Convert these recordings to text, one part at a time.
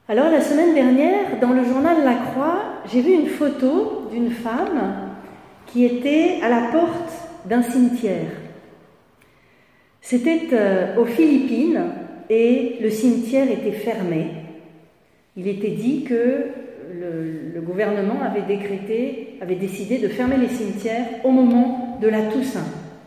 Alors la semaine dernière, dans le journal La Croix, j'ai vu une photo d'une femme qui était à la porte d'un cimetière. C'était aux Philippines et le cimetière était fermé. Il était dit que le gouvernement avait décidé de fermer les cimetières au moment de la Toussaint.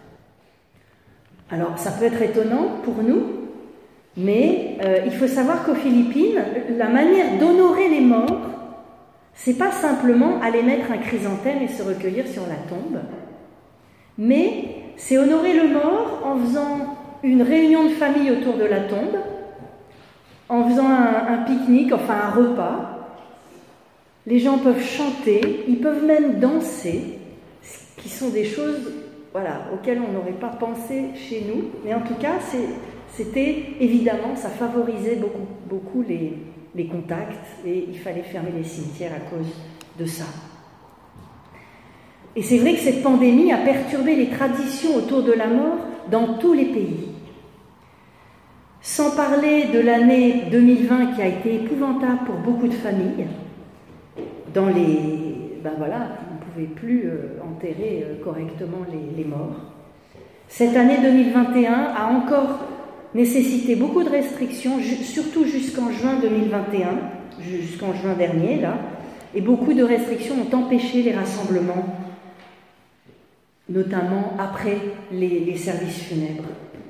Alors ça peut être étonnant pour nous, mais il faut savoir qu'aux Philippines, la manière d'honorer les morts, c'est pas simplement aller mettre un chrysanthème et se recueillir sur la tombe, mais c'est honorer le mort en faisant une réunion de famille autour de la tombe, en faisant un pique-nique, enfin un repas. Les gens peuvent chanter, ils peuvent même danser, qui sont des choses auxquelles on n'aurait pas pensé chez nous, mais en tout cas, c'était évidemment, ça favorisait beaucoup les contacts et il fallait fermer les cimetières à cause de ça. Et c'est vrai que cette pandémie a perturbé les traditions autour de la mort dans tous les pays. Sans parler de l'année 2020 qui a été épouvantable pour beaucoup de familles, on ne pouvait plus enterrer correctement les morts. Cette année 2021 a encore nécessité beaucoup de restrictions, surtout jusqu'en juin 2021, jusqu'en juin dernier, là, et beaucoup de restrictions ont empêché les rassemblements, notamment après les services funèbres.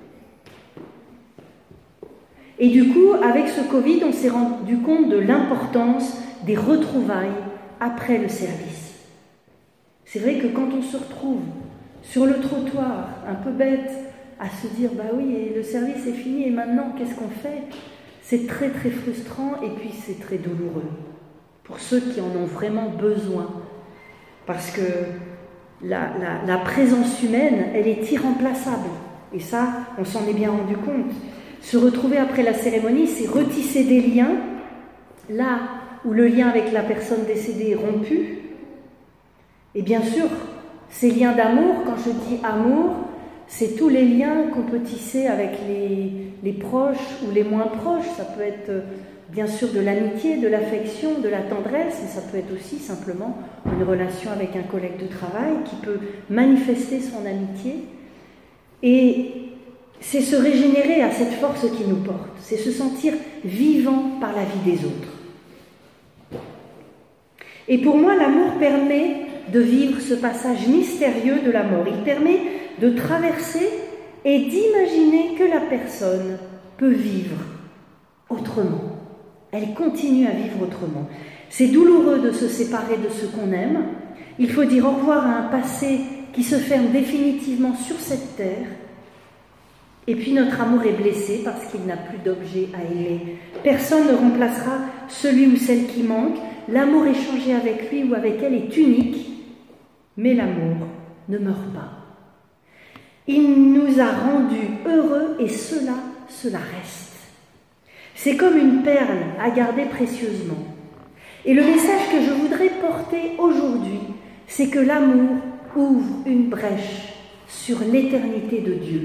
Et du coup, avec ce Covid, on s'est rendu compte de l'importance des retrouvailles après le service. C'est vrai que quand on se retrouve sur le trottoir, un peu bête, à se dire, le service est fini et maintenant, qu'est-ce qu'on fait ? C'est très très frustrant et puis c'est très douloureux pour ceux qui en ont vraiment besoin. Parce que la présence humaine, elle est irremplaçable. Et ça, on s'en est bien rendu compte. Se retrouver après la cérémonie, c'est retisser des liens, là où le lien avec la personne décédée est rompu. Et bien sûr, ces liens d'amour, quand je dis amour, c'est tous les liens qu'on peut tisser avec les proches ou les moins proches. Ça peut être bien sûr de l'amitié, de l'affection, de la tendresse, mais ça peut être aussi simplement une relation avec un collègue de travail qui peut manifester son amitié. Et c'est se régénérer à cette force qui nous porte, c'est se sentir vivant par la vie des autres. Et pour moi, l'amour permet de vivre ce passage mystérieux de la mort. Il permet de traverser et d'imaginer que la personne peut vivre autrement. Elle continue à vivre autrement. C'est douloureux de se séparer de ce qu'on aime. Il faut dire au revoir à un passé qui se ferme définitivement sur cette terre. Et puis notre amour est blessé parce qu'il n'a plus d'objet à aimer. Personne ne remplacera celui ou celle qui manque. L'amour échangé avec lui ou avec elle est unique, mais l'amour ne meurt pas. Il nous a rendus heureux et cela reste. C'est comme une perle à garder précieusement. Et le message que je voudrais porter aujourd'hui, c'est que l'amour ouvre une brèche sur l'éternité de Dieu.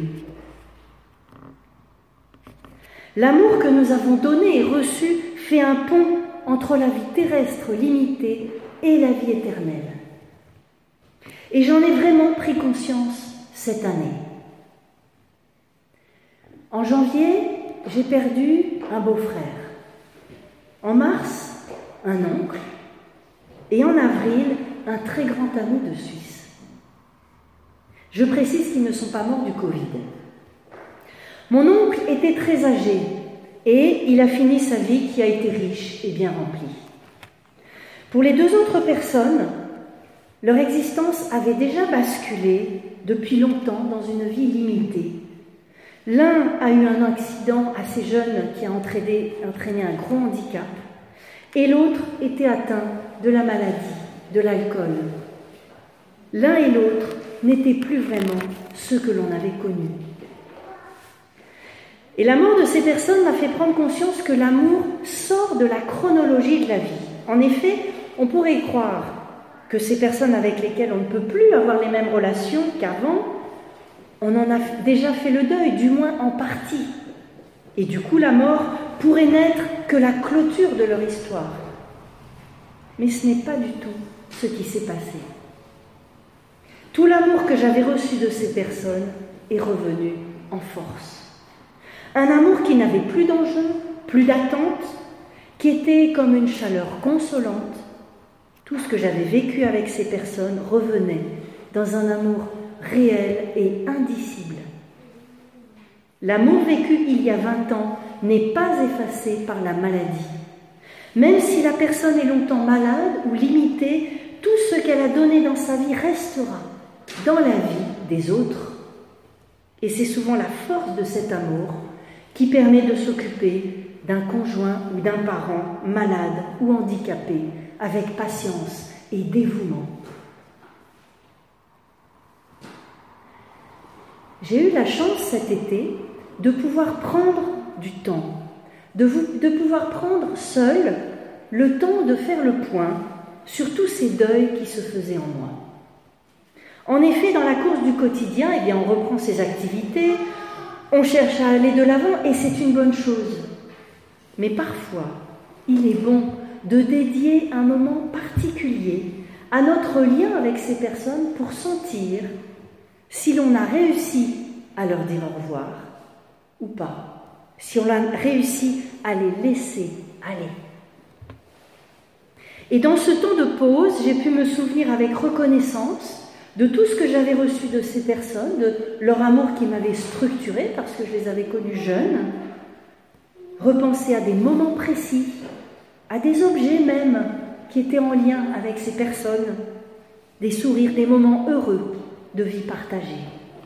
L'amour que nous avons donné et reçu fait un pont entre la vie terrestre limitée et la vie éternelle. Et j'en ai vraiment pris conscience cette année. En janvier, j'ai perdu un beau-frère. En mars, un oncle. Et en avril, un très grand ami de Suisse. Je précise qu'ils ne sont pas morts du Covid. Mon oncle était très âgé et il a fini sa vie qui a été riche et bien remplie. Pour les deux autres personnes, leur existence avait déjà basculé depuis longtemps dans une vie limitée. L'un a eu un accident assez jeune qui a entraîné un gros handicap et l'autre était atteint de la maladie, de l'alcool. L'un et l'autre n'étaient plus vraiment ceux que l'on avait connus. Et la mort de ces personnes m'a fait prendre conscience que l'amour sort de la chronologie de la vie. En effet, on pourrait croire que ces personnes avec lesquelles on ne peut plus avoir les mêmes relations qu'avant, on en a déjà fait le deuil, du moins en partie. Et du coup, la mort pourrait n'être que la clôture de leur histoire. Mais ce n'est pas du tout ce qui s'est passé. Tout l'amour que j'avais reçu de ces personnes est revenu en force. Un amour qui n'avait plus d'enjeu, plus d'attente, qui était comme une chaleur consolante. Tout ce que j'avais vécu avec ces personnes revenait dans un amour réel et indicible. L'amour vécu il y a 20 ans n'est pas effacé par la maladie. Même si la personne est longtemps malade ou limitée, tout ce qu'elle a donné dans sa vie restera dans la vie des autres. Et c'est souvent la force de cet amour qui permet de s'occuper d'un conjoint ou d'un parent malade ou handicapé avec patience et dévouement. J'ai eu la chance cet été de pouvoir prendre du temps, de pouvoir prendre seul le temps de faire le point sur tous ces deuils qui se faisaient en moi. En effet, dans la course du quotidien, on reprend ses activités, on cherche à aller de l'avant et c'est une bonne chose. Mais parfois, il est bon de dédier un moment particulier à notre lien avec ces personnes pour sentir si l'on a réussi à leur dire au revoir ou pas, si on a réussi à les laisser aller. Et dans ce temps de pause, j'ai pu me souvenir avec reconnaissance de tout ce que j'avais reçu de ces personnes, de leur amour qui m'avait structurée parce que je les avais connues jeunes, repenser à des moments précis, à des objets même qui étaient en lien avec ces personnes, des sourires, des moments heureux de vie partagée.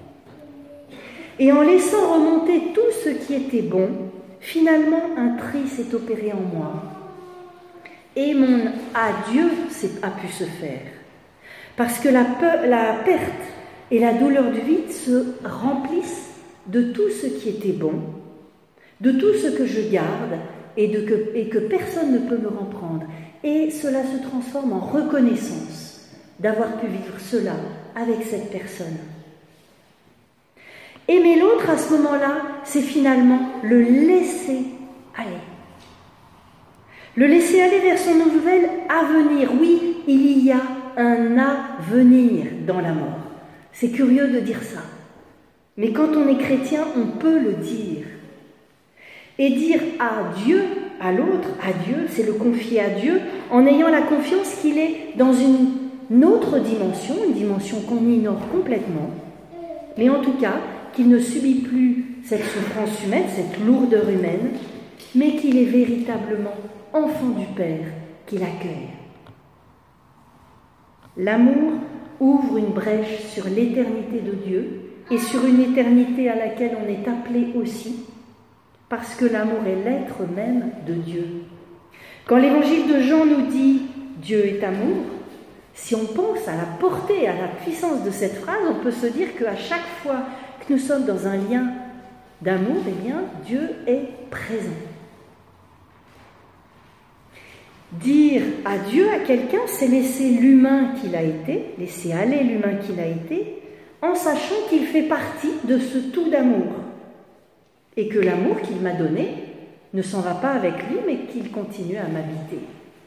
Et en laissant remonter tout ce qui était bon, finalement un tri s'est opéré en moi. Et mon adieu a pu se faire. Parce que la perte et la douleur du vide se remplissent de tout ce qui était bon, de tout ce que je garde et que personne ne peut me reprendre. Et cela se transforme en reconnaissance d'avoir pu vivre cela avec cette personne. Aimer l'autre à ce moment-là, c'est finalement le laisser aller. Le laisser aller vers son nouvel avenir. Oui, il y a un avenir dans la mort. C'est curieux de dire ça. Mais quand on est chrétien, on peut le dire. Et dire adieu à l'autre, adieu, c'est le confier à Dieu, en ayant la confiance qu'il est dans une autre dimension, une dimension qu'on ignore complètement, mais en tout cas, qu'il ne subit plus cette souffrance humaine, cette lourdeur humaine, mais qu'il est véritablement enfant du Père qu'il accueille. L'amour ouvre une brèche sur l'éternité de Dieu et sur une éternité à laquelle on est appelé aussi, parce que l'amour est l'être même de Dieu. Quand l'évangile de Jean nous dit « Dieu est amour », si on pense à la portée, à la puissance de cette phrase, on peut se dire qu'à chaque fois que nous sommes dans un lien d'amour, Dieu est présent. Dire adieu à quelqu'un, c'est laisser l'humain qu'il a été, laisser aller l'humain qu'il a été, en sachant qu'il fait partie de ce tout d'amour. Et que l'amour qu'il m'a donné ne s'en va pas avec lui, mais qu'il continue à m'habiter.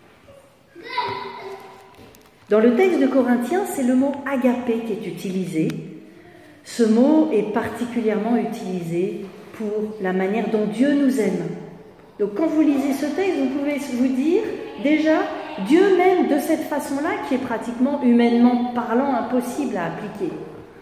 Dans le texte de Corinthiens, c'est le mot « agapé » qui est utilisé. Ce mot est particulièrement utilisé pour la manière dont Dieu nous aime. Donc quand vous lisez ce texte, vous pouvez vous dire, déjà, Dieu m'aime de cette façon-là, qui est pratiquement, humainement parlant, impossible à appliquer.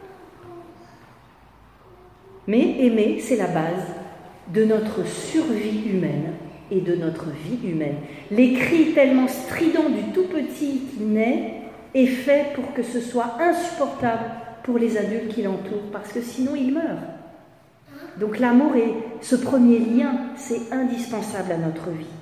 Mais aimer, c'est la base de notre survie humaine et de notre vie humaine. Les cris tellement stridents du tout petit qui naît est fait pour que ce soit insupportable pour les adultes qui l'entourent, parce que sinon il meurt. Donc l'amour est ce premier lien, c'est indispensable à notre vie.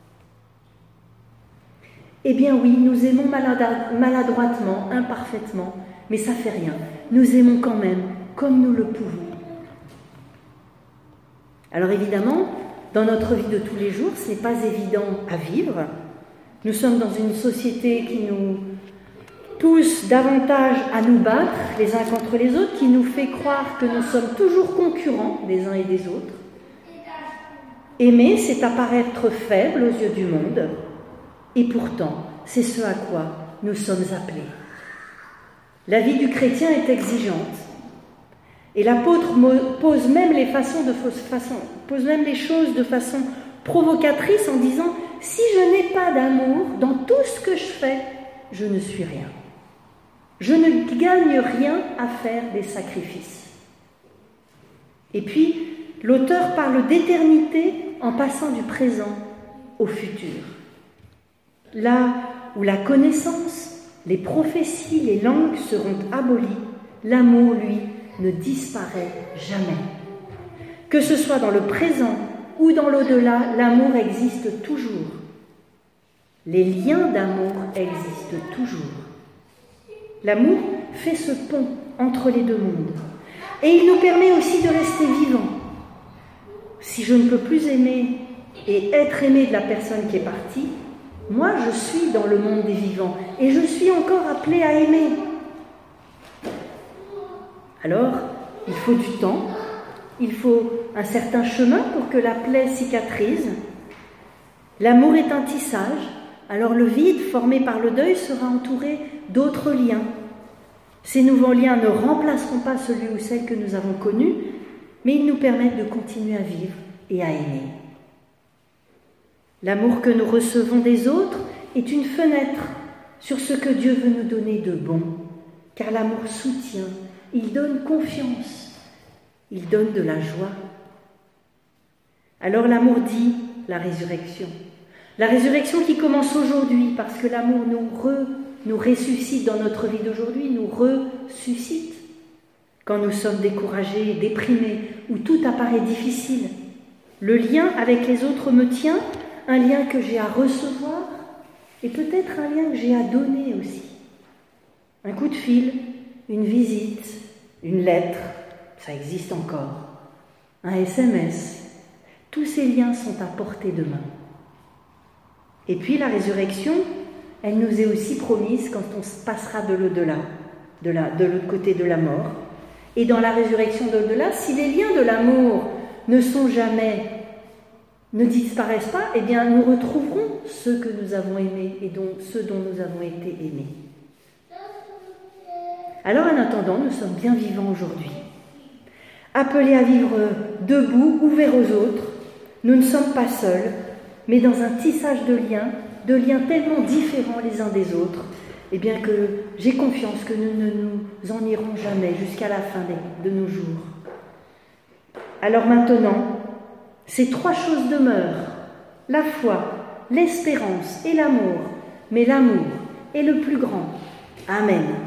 Eh bien oui, nous aimons maladroitement, imparfaitement, mais ça fait rien. Nous aimons quand même, comme nous le pouvons. Alors évidemment, dans notre vie de tous les jours, ce n'est pas évident à vivre. Nous sommes dans une société qui nous pousse davantage à nous battre les uns contre les autres, qui nous fait croire que nous sommes toujours concurrents des uns et des autres. Aimer, c'est apparaître faible aux yeux du monde, et pourtant, c'est ce à quoi nous sommes appelés. La vie du chrétien est exigeante, et l'apôtre pose même les choses de façon provocatrice en disant « Si je n'ai pas d'amour dans tout ce que je fais, je ne suis rien. Je ne gagne rien à faire des sacrifices. » Et puis, l'auteur parle d'éternité en passant du présent au futur. Là où la connaissance, les prophéties, les langues seront abolies, l'amour, lui, ne disparaît jamais. Que ce soit dans le présent ou dans l'au-delà, l'amour existe toujours. Les liens d'amour existent toujours. L'amour fait ce pont entre les deux mondes. Et il nous permet aussi de rester vivants. Si je ne peux plus aimer et être aimé de la personne qui est partie, moi je suis dans le monde des vivants et je suis encore appelée à aimer. Alors, il faut du temps, il faut un certain chemin pour que la plaie cicatrise. L'amour est un tissage, alors le vide formé par le deuil sera entouré d'autres liens. Ces nouveaux liens ne remplaceront pas celui ou celle que nous avons connu, mais ils nous permettent de continuer à vivre et à aimer. L'amour que nous recevons des autres est une fenêtre sur ce que Dieu veut nous donner de bon, car l'amour soutient, il donne confiance, il donne de la joie. Alors l'amour dit la résurrection. La résurrection qui commence aujourd'hui, parce que l'amour nous ressuscite dans notre vie d'aujourd'hui, nous ressuscite. Quand nous sommes découragés, déprimés, où tout apparaît difficile, le lien avec les autres me tient, un lien que j'ai à recevoir et peut-être un lien que j'ai à donner aussi. Un coup de fil, une visite, une lettre, ça existe encore, un SMS, tous ces liens sont à portée de main. Et puis la résurrection, elle nous est aussi promise quand on passera de l'au-delà, de l'autre côté de la mort. Et dans la résurrection de l'au-delà, si les liens de l'amour ne disparaissent pas, eh bien nous retrouverons ceux que nous avons aimés et ceux dont nous avons été aimés. Alors en attendant, nous sommes bien vivants aujourd'hui, appelés à vivre debout, ouverts aux autres. Nous ne sommes pas seuls, mais dans un tissage de liens tellement différents les uns des autres, eh bien que j'ai confiance que nous ne nous en irons jamais jusqu'à la fin de nos jours. Alors maintenant, ces trois choses demeurent, la foi, l'espérance et l'amour, mais l'amour est le plus grand. Amen.